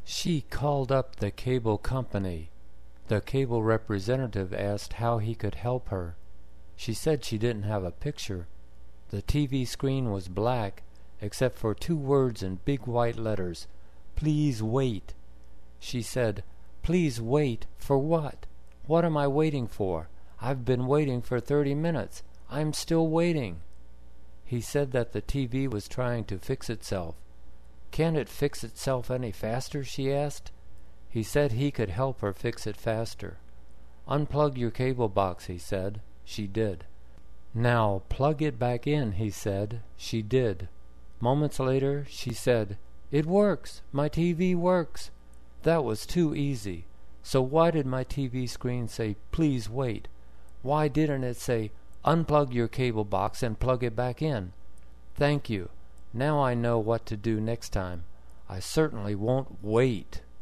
She called up the cable company. The cable representative asked how he could help her. She said she didn't have a picture. The TV screen was black, except for 2 words in big white letters. "Please wait." She said, "Please wait for what? What am I waiting for? I've been waiting for 30 minutes. I'm still waiting." He said that the TV was trying to fix itself. "Can't it fix itself any faster?" she asked. He said he could help her fix it faster. "Unplug your cable box," he said. She did. "Now plug it back in," he said. She did. Moments later, she said, "It works! My TV works!" That was too easy. So why did my TV screen say, "Please wait"? Why didn't it say, "Unplug your cable box and plug it back in"? Thank you. Now I know what to do next time. I certainly won't wait.